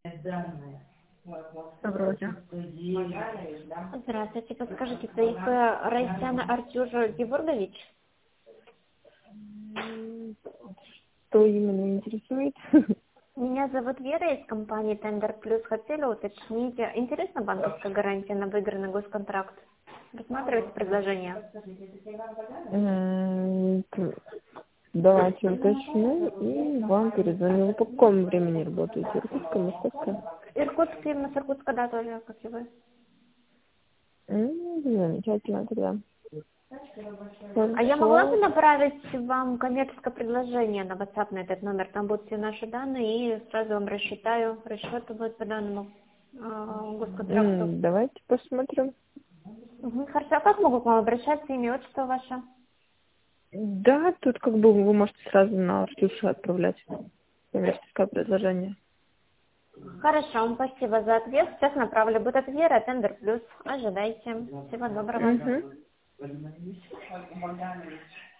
Доброго дня. Здравствуйте, подскажите, это ИП Райсяна Артюр Геворгович? Что именно интересует? Меня зовут Вера из компании Тендер Плюс. Хотели уточнить, интересна банковская гарантия на выигранный госконтракт? Рассматриваете предложение? Давайте уточню и вам перезвоню. Вы по какому времени работаете? Иркутское, московское? Иркутский, с Иркутска, да, тоже, как и вы. Замечательно тогда. А я могла бы Хорошо. направить вам коммерческое предложение на WhatsApp на этот номер? Там будут все наши данные, и сразу вам рассчитаю. Расчет будет по данному госконтракту. Давайте посмотрим. Хорошо, а как могу к вам обращаться? Имя, отчество ваше? Да, тут как бы вы можете сразу на Артюшу отправлять коммерческое предложение. Хорошо, вам спасибо за ответ. Сейчас направлю. Будет от Веры, Тендер Плюс. Ожидайте. Всего доброго. Угу.